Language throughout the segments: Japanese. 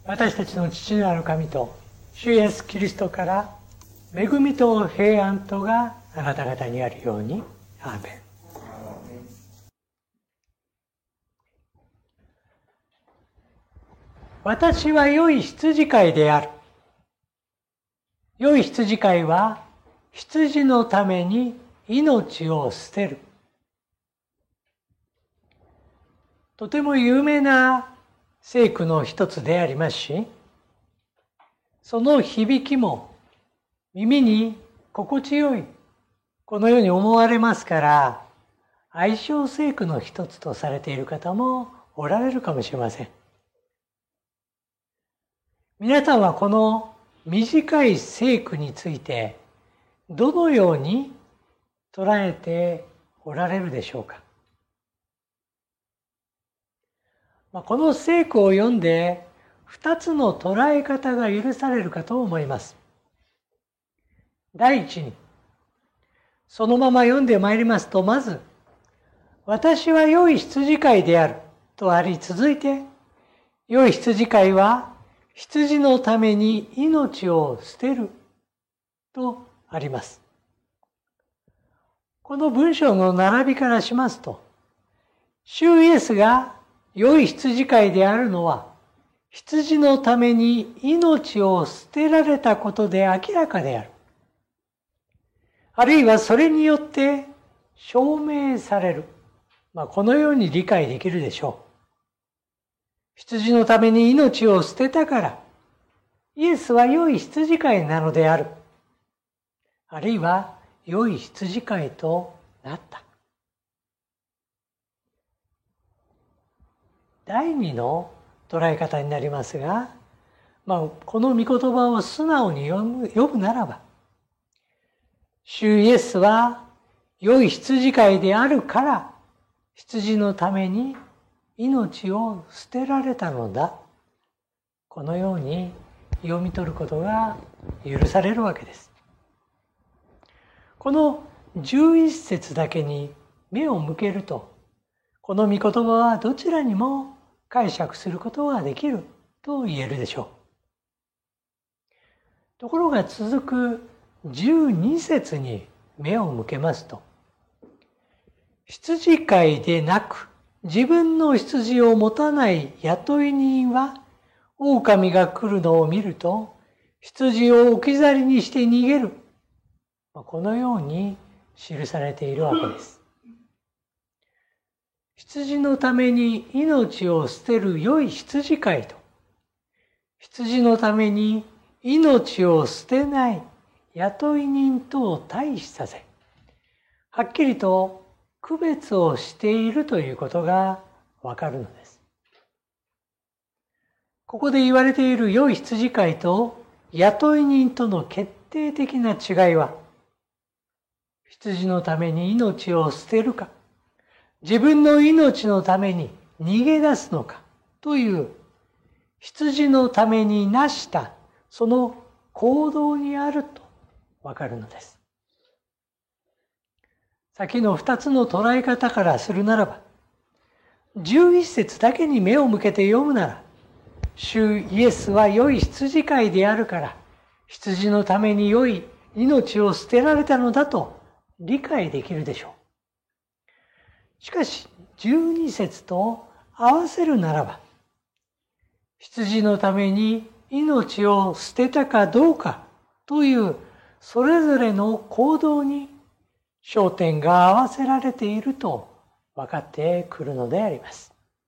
私たちの父なる神と主イエスキリストから恵みと平安とがあなた方にあるように。アーメン。私は良い羊飼いである。良い羊飼いは羊のために命を捨てる。とても有名な聖句の一つでありますし、その響きも耳に心地よい、このように思われますから、愛称聖句の一つとされている方もおられるかもしれません。皆さんはこの短い聖句についてどのように捉えておられるでしょうか。この聖句を読んで2つの捉え方が許されるかと思います。第一に、そのまま読んでまいりますと、まず、私は良い羊飼いであるとあり、続いて、良い羊飼いは羊のために命を捨てるとあります。この文章の並びからしますと、主イエスが良い羊飼いであるのは、羊のために命を捨てられたことで明らかである。あるいはそれによって証明される。このように理解できるでしょう。羊のために命を捨てたから、イエスは良い羊飼いなのである。あるいは良い羊飼いとなった。第二の捉え方になりますが、この御言葉を素直に読むならば、主イエスは良い羊飼いであるから、羊のために命を捨てられたのだ。このように読み取ることが許されるわけです。この11節だけに目を向けると、この御言葉はどちらにも解釈することができると言えるでしょう。ところが続く12節に目を向けますと、羊飼いでなく自分の羊を持たない雇い人は、狼が来るのを見ると羊を置き去りにして逃げる。このように記されているわけです。羊のために命を捨てる良い羊飼いと、羊のために命を捨てない雇い人とを対比させ、はっきりと区別をしているということがわかるのです。ここで言われている良い羊飼いと雇い人との決定的な違いは、羊のために命を捨てるか、自分の命のために逃げ出すのかという羊のためになしたその行動にあるとわかるのです。先の2つの捉え方からするならば、11節だけに目を向けて読むなら、主イエスは良い羊飼いであるから、羊のために良い命を捨てられたのだと理解できるでしょう。しかし、12節と合わせるならば、羊のために命を捨てたかどうかというそれぞれの行動に焦点が合わせられていると分かってくるのであります。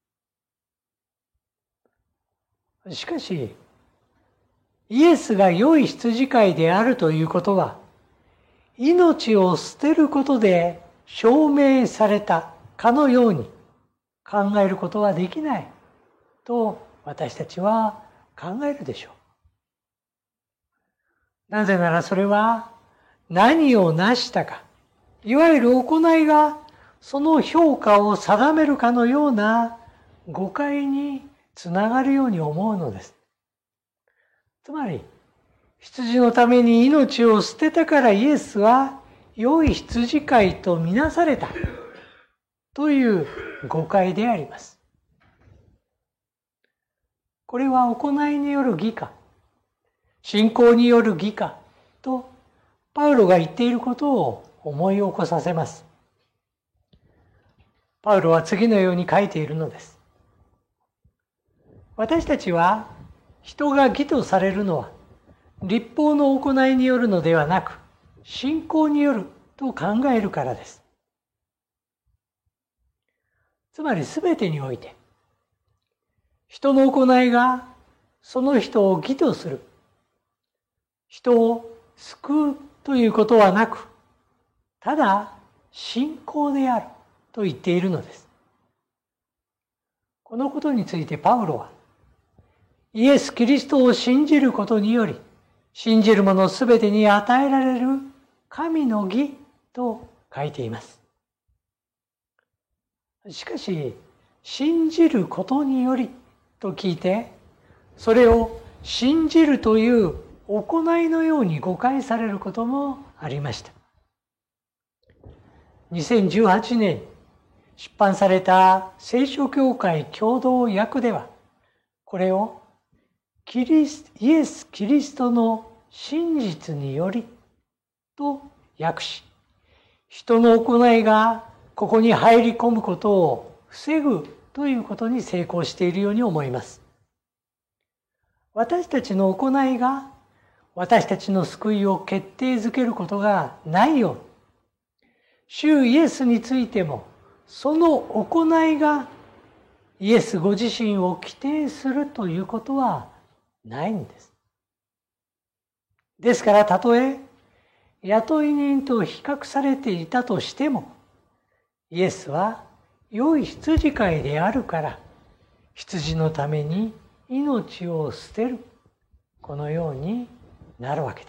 しかし、イエスが良い羊飼いであるということは、命を捨てることで証明されたかのように考えることはできないと私たちは考えるでしょう。なぜならそれは何を成したか、いわゆる行いがその評価を定めるかのような誤解につながるように思うのです。つまり、羊のために命を捨てたからイエスは良い羊飼いとみなされたという誤解であります。 これは行いによる義か、信仰による義かとパウロが言っていることを思い起こさせます。パウロは次のように書いているのです。私たちは人が義とされるのは律法の行いによるのではなく、信仰によると考えるからです。つまり全てにおいて、人の行いがその人を義とする、人を救うということはなく、ただ信仰であると言っているのです。このことについてパウロは、イエス・キリストを信じることにより、信じる者すべてに与えられる神の義と書いています。しかし、信じることによりと聞いて、それを信じるという行いのように誤解されることもありました。2018年出版された聖書協会共同訳では、これをイエス・キリストの真実によりと訳し、人の行いがここに入り込むことを防ぐということに成功しているように思います。私たちの行いが私たちの救いを決定づけることがないように、主イエスについてもその行いがイエスご自身を規定するということはないんです。ですからたとえ雇い人と比較されていたとしても、イエスは良い羊飼いであるから羊のために命を捨てる、このようになるわけです。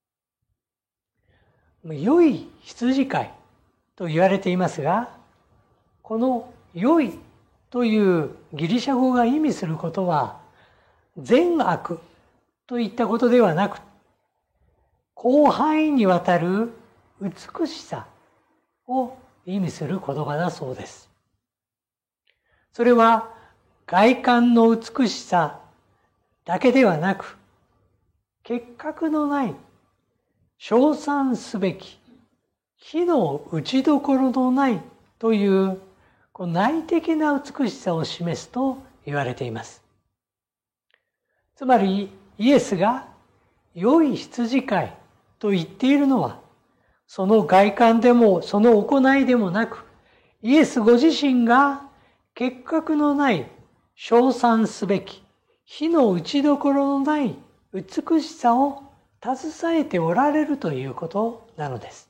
良い羊飼いと言われていますが、この良いというギリシャ語が意味することは善悪といったことではなく、広範囲にわたる美しさを意味する言葉だそうです。それは外観の美しさだけではなく、結核のない称賛すべき火の打ちどころのないという内的な美しさを示すと言われています。つまりイエスが良い羊飼いと言っているのは、その外観でもその行いでもなく、イエスご自身が結核のない称賛すべき火の打ちどころのない美しさを携えておられるということなのです。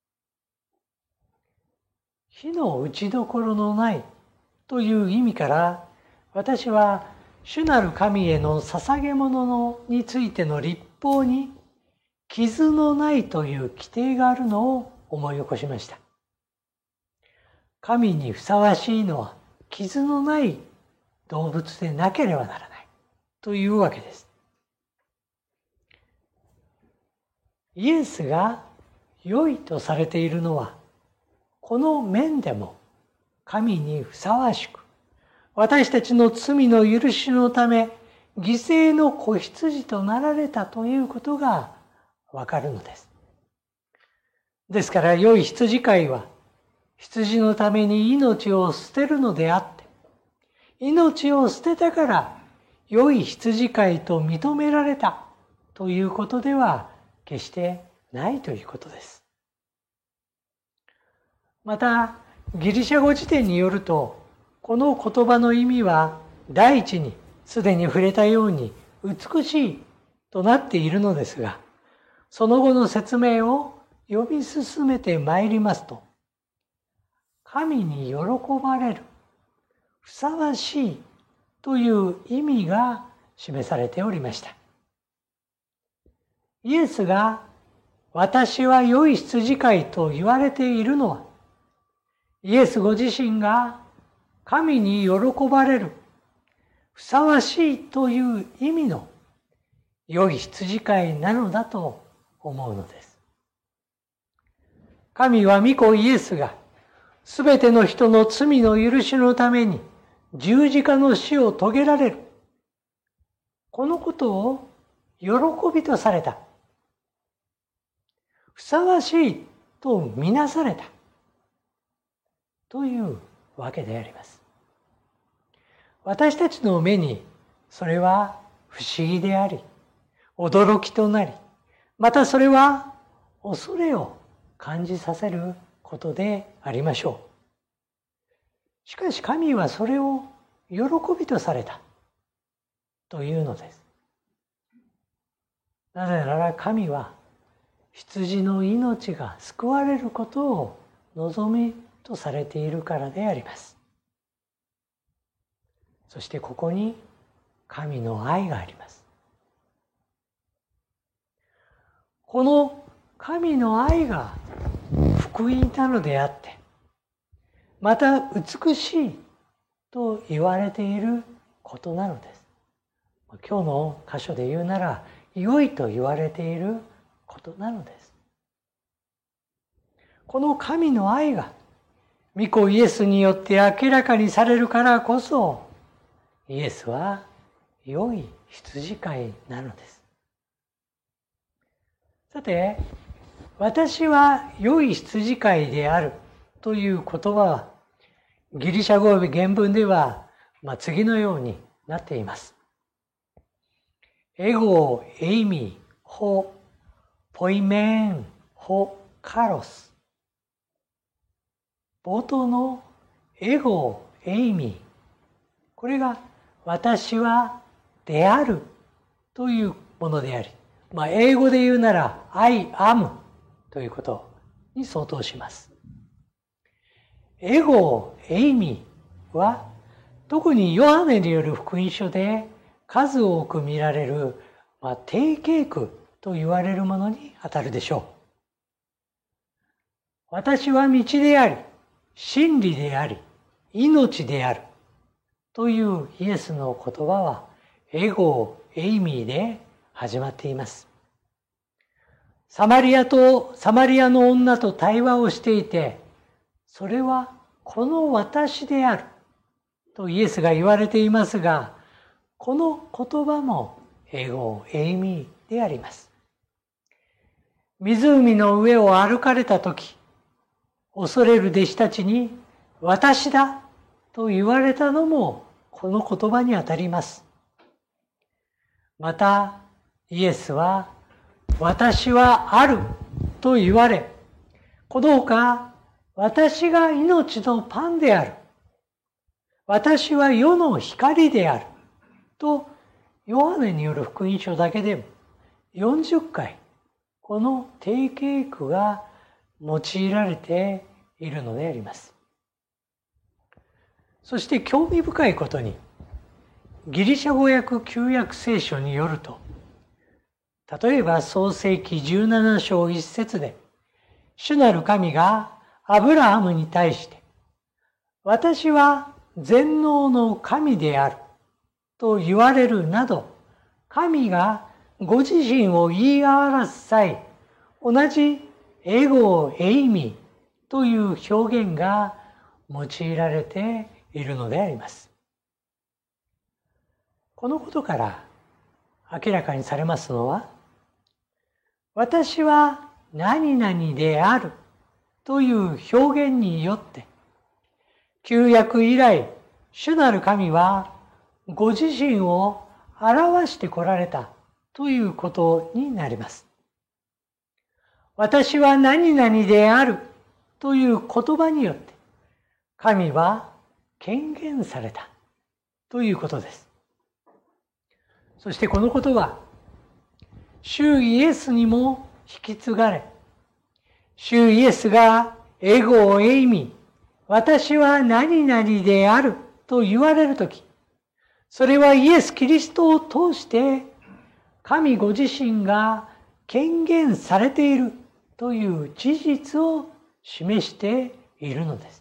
火の打ちどころのないという意味から、私は主なる神への捧げ物についての律法に傷のないという規定があるのを思い起こしました。神にふさわしいのは傷のない動物でなければならないというわけです。イエスが良いとされているのは、この面でも神にふさわしく、私たちの罪の許しのため犠牲の子羊となられたということがわかるのです。ですから良い羊飼いは羊のために命を捨てるのであって、命を捨てたから良い羊飼いと認められたということでは決してないということです。またギリシャ語辞典によると、この言葉の意味は第一にすでに触れたように美しいとなっているのですが、その後の説明を読み進めてまいりますと、神に喜ばれる、ふさわしいという意味が示されておりました。イエスが私は良い羊飼いと言われているのは、イエスご自身が神に喜ばれる、ふさわしいという意味の良い羊飼いなのだと思うのです。神は御子イエスがすべての人の罪の許しのために十字架の死を遂げられる。 このことを喜びとされた。ふさわしいとみなされた。というわけであります。私たちの目にそれは不思議であり、驚きとなり、またそれは恐れを感じさせることでありましょう。しかし神はそれを喜びとされたというのです。なぜなら神は羊の命が救われることを望みとされているからであります。そしてここに神の愛があります。この神の愛が福音なのであって、また美しいと言われていることなのです。今日の箇所で言うなら、良いと言われていることなのです。この神の愛が御子イエスによって明らかにされるからこそ、イエスは良い羊飼いなのです。さて、私は良い羊飼いであるという言葉は、ギリシャ語原文では、次のようになっています。エゴ、エイミ、ホ、ポイメン、ホ、カロス。冒頭のエゴ、エイミ、これが私はであるというものであり、英語で言うなら I am ということに相当します。エゴ、エイミは特にヨハネによる福音書で数多く見られる、定型句と言われるものにあたるでしょう。私は道であり、真理であり、命であるというイエスの言葉はエゴ、エイミーで始まっています。サマリアの女と対話をしていて、それはこの私であるとイエスが言われていますが、この言葉もエゴ、エイミーであります。湖の上を歩かれたとき、恐れる弟子たちに私だと言われたのもこの言葉にあたります。またイエスは私はあると言われ、このほか私が命のパンである、私は世の光であるとヨハネによる福音書だけでも40回この定型句が用いられているのであります。そして興味深いことに、ギリシャ語訳旧約聖書によると、例えば創世記17章1節で、主なる神がアブラハムに対して、私は全能の神であると言われるなど、神がご自身を言い表す際、同じエゴ、エイミという表現が用いられているのであります。このことから明らかにされますのは、私は何々であるという表現によって、旧約以来、主なる神はご自身を表してこられたということになります。私は何々であるという言葉によって、神は権限されたということです。そしてこのことは、主イエスにも引き継がれ、主イエスがエゴ、エイミ、私は何々であると言われるとき、それはイエス・キリストを通して神ご自身が権限されているという事実を示しているのです。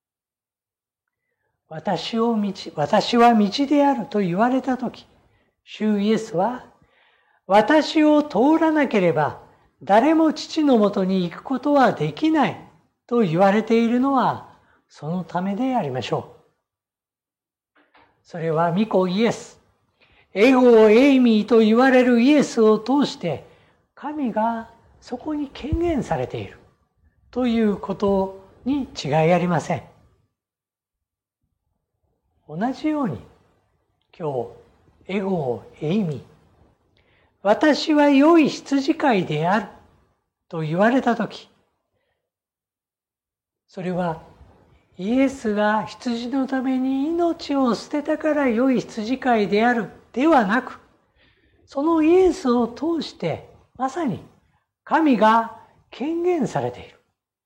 私は道であると言われたとき、主イエスは私を通らなければ誰も父のもとに行くことはできないと言われているのはそのためでありましょう。それは御子イエス、 エゴ・エイミーと言われるイエスを通して神がそこに権限されているということに違いありません。同じように今日エゴ・エイミー、私は良い羊飼いであると言われたとき、それはイエスが羊のために命を捨てたから良い羊飼いであるではなく、そのイエスを通してまさに神が権限されている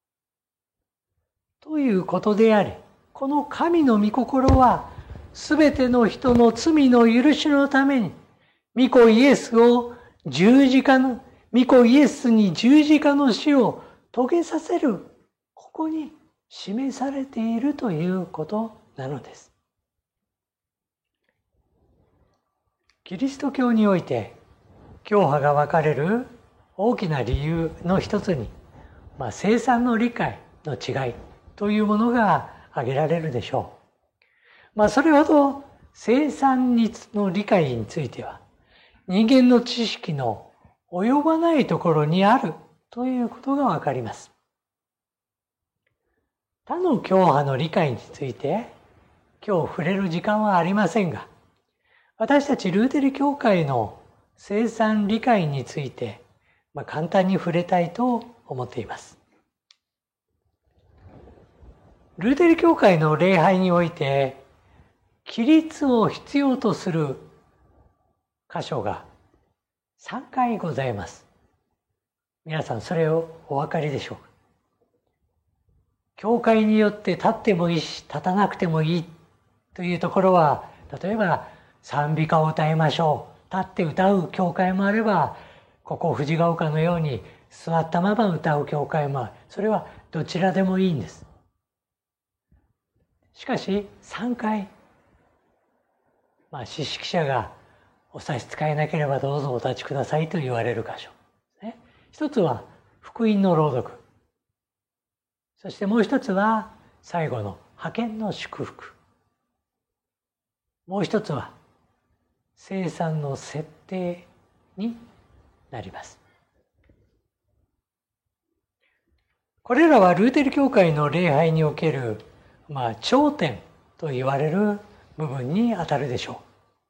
ということであり、この神の御心はすべての人の罪の許しのために御子イエスに十字架の死を遂げさせる、ここに示されているということなのです。キリスト教において教派が分かれる大きな理由の一つに、聖餐の理解の違いというものが挙げられるでしょう。それほど聖餐の理解については人間の知識の及ばないところにあるということがわかります。他の教派の理解について今日触れる時間はありませんが、私たちルーテル教会の聖餐理解について、簡単に触れたいと思っています。ルーテル教会の礼拝において規律を必要とする箇所が3回ございます。皆さんそれをお分かりでしょうか。教会によって立ってもいいし立たなくてもいいというところは、例えば賛美歌を歌いましょう、立って歌う教会もあれば、ここ藤ヶ丘のように座ったまま歌う教会もある。それはどちらでもいいんです。しかし3回、司式者がお差し支えなければどうぞお立ちくださいと言われる箇所ですね。一つは福音の朗読、そしてもう一つは最後の派遣の祝福、もう一つは聖餐の設定になります。これらはルーテル教会の礼拝における、頂点と言われる部分にあたるでしょう。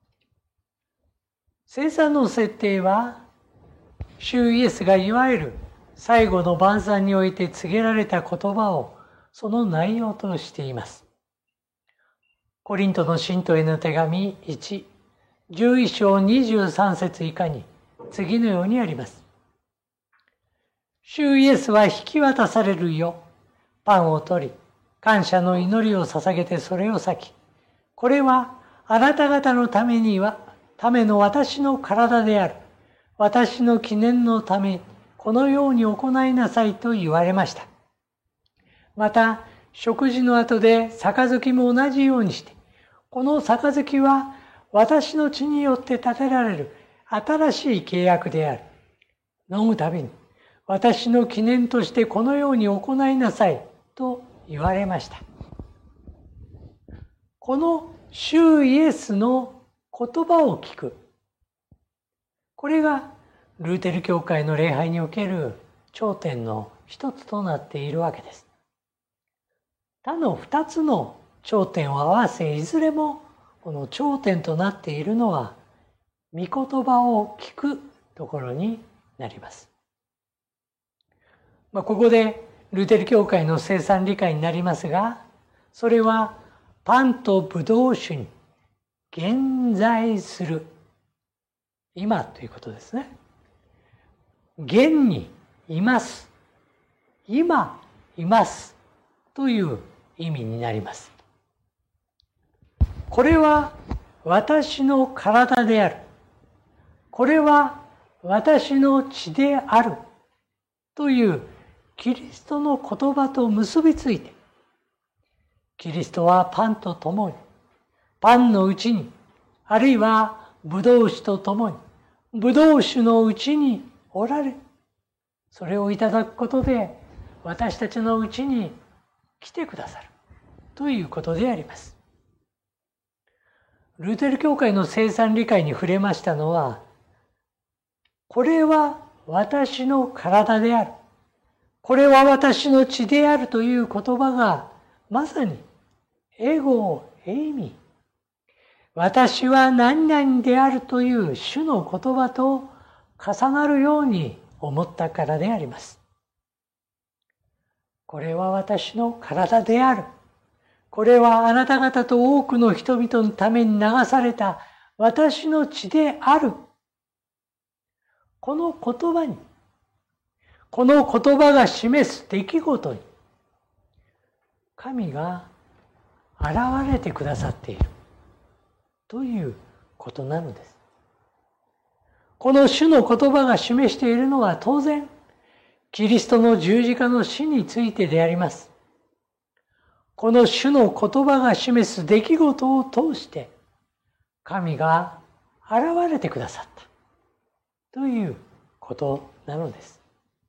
聖餐の設定は、主イエスがいわゆる最後の晩餐において告げられた言葉をその内容としています。コリントの信徒への手紙1、11章23節以下に次のようにあります。主イエスは引き渡されるよ、パンを取り、感謝の祈りを捧げてそれを裂き、これはあなた方のための私の体である。私の記念のため、このように行いなさいと言われました。また、食事の後で杯も同じようにして、この杯は私の血によって立てられる新しい契約である。飲むたびに、私の記念としてこのように行いなさいと言われました。この主イエスの言葉を聞く。これがルーテル教会の礼拝における頂点の一つとなっているわけです。他の二つの頂点を合わせ、いずれもこの頂点となっているのは、御言葉を聞くところになります。ここでルーテル教会の聖餐理解になりますが、それはパンとブドウ酒に現在する、今ということですね。現にいます、今いますという意味になります。これは私の体である、これは私の血であるというキリストの言葉と結びついて、キリストはパンと共に、パンのうちに、あるいはブドウ酒と共に、ブドウ酒のうちにおられ、それをいただくことで私たちのうちに来てくださるということであります。 ルーテル教会の生産理解に触れましたのは、これは私の体である。これは私の血であるという言葉が、まさにエゴ、エイミー。私は何々であるという主の言葉と重なるように思ったからであります。これは私の体である。これはあなた方と多くの人々のために流された私の血である。この言葉に、この言葉が示す出来事に、神が現れてくださっているということなのです。この主の言葉が示しているのは当然、キリストの十字架の死についてであります。この主の言葉が示す出来事を通して、神が現れてくださったということなのです。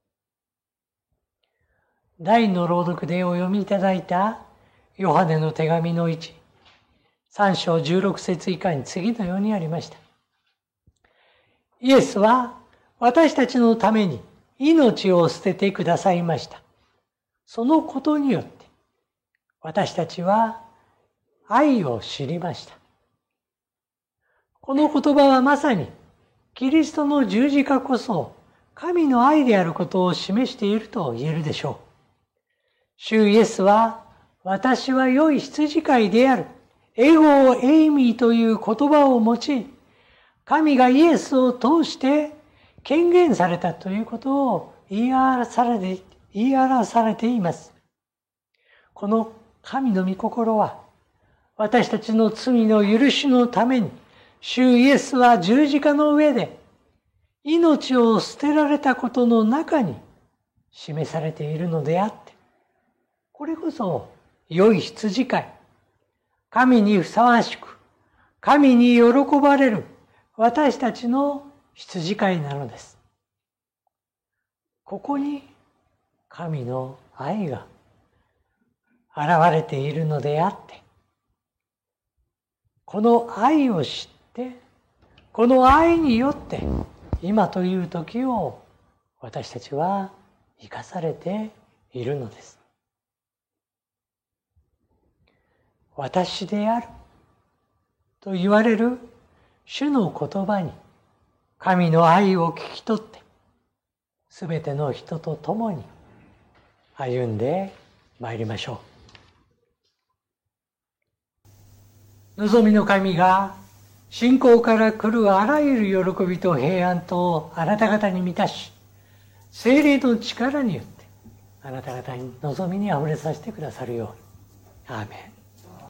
第の朗読でお読みいただいたヨハネの手紙の1、3章16節以下に次のようにありました。イエスは私たちのために命を捨ててくださいました。そのことによって私たちは愛を知りました。この言葉はまさにキリストの十字架こそ神の愛であることを示していると言えるでしょう。主イエスは私は良い羊飼いである。エゴ・エイミーという言葉を用い、神がイエスを通して権限されたということを言い表されています。この神の御心は、私たちの罪の許しのために、主イエスは十字架の上で命を捨てられたことの中に示されているのであって、これこそ良い羊飼い、神にふさわしく、神に喜ばれる私たちの羊飼いなのです。ここに神の愛が現れているのであって、この愛を知って、この愛によって今という時を私たちは生かされているのです。私であると言われる主の言葉に神の愛を聞き取って、すべての人と共に歩んでまいりましょう。望みの神が信仰から来るあらゆる喜びと平安とあなた方に満たし、聖霊の力によってあなた方に望みにあふれさせてくださるように。アーメン。